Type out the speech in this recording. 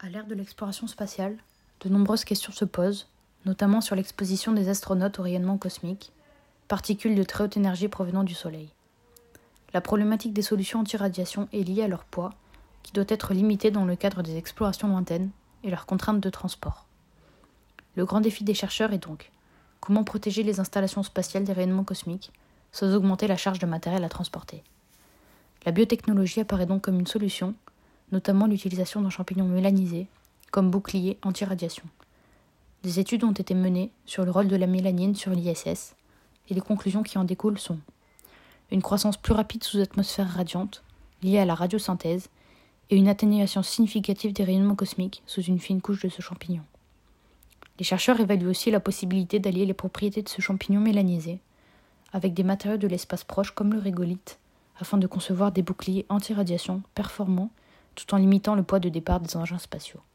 À l'ère de l'exploration spatiale, de nombreuses questions se posent, notamment sur l'exposition des astronautes au rayonnement cosmique, particules de très haute énergie provenant du Soleil. La problématique des solutions anti-radiation est liée à leur poids, qui doit être limité dans le cadre des explorations lointaines et leurs contraintes de transport. Le grand défi des chercheurs est donc comment protéger les installations spatiales des rayonnements cosmiques sans augmenter la charge de matériel à transporter. La biotechnologie apparaît donc comme une solution, notamment l'utilisation d'un champignon mélanisé comme bouclier anti-radiation. Des études ont été menées sur le rôle de la mélanine sur l'ISS et les conclusions qui en découlent sont une croissance plus rapide sous atmosphère radiante liée à la radiosynthèse et une atténuation significative des rayonnements cosmiques sous une fine couche de ce champignon. Les chercheurs évaluent aussi la possibilité d'allier les propriétés de ce champignon mélanisé avec des matériaux de l'espace proche comme le régolithe afin de concevoir des boucliers anti-radiation performants tout en limitant le poids de départ des engins spatiaux.